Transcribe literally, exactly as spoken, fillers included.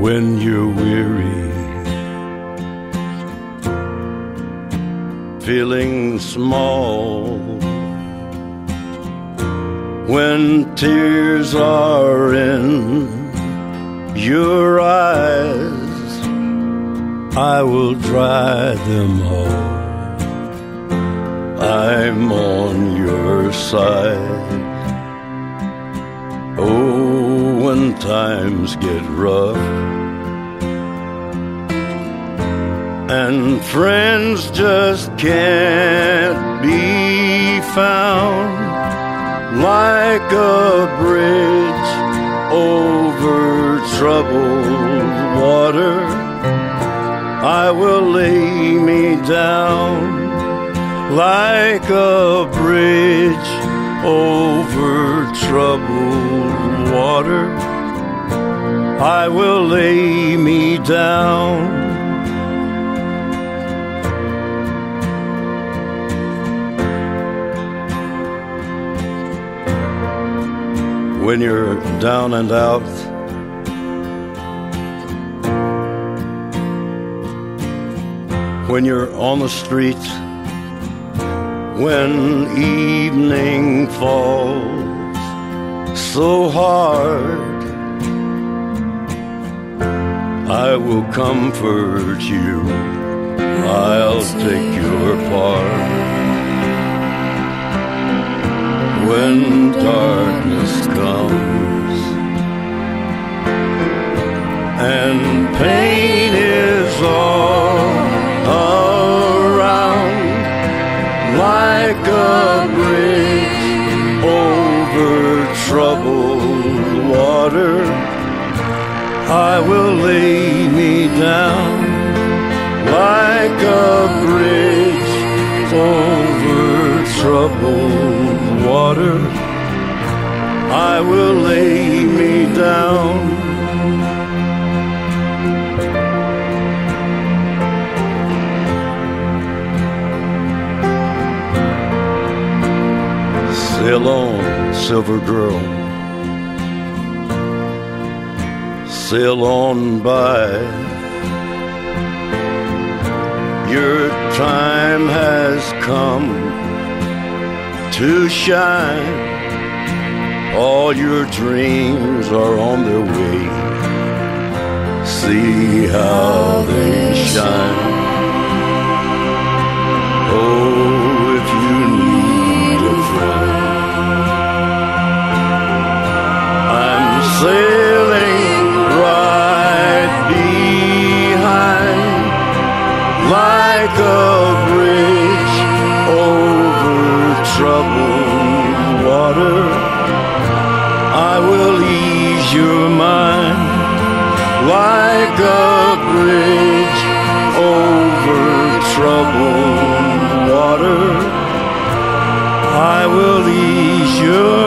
when you're weary, feeling small, when tears are in your eyes, I will dry them all. I'm on your side. Oh, when times get rough and friends just can't be found, like a bridge over troubled water, I will lay me down. Like a bridge over troubled water, I will lay me down. When you're down and out, when you're on the street, when evening falls so hard, I will comfort you, I'll take your part. When darkness comes and pain is all around, like a bridge over troubled water, I will lay me down. Like a bridge over troubled water, I will lay me down. Sail on, silver girl, sail on by. Your time has come to shine. All your dreams are on their way. See how they shine. Oh, if you need a friend, I'm sailing right behind, like a bridge over troubled water. I will ease your mind, like a bridge over troubled water. I will ease your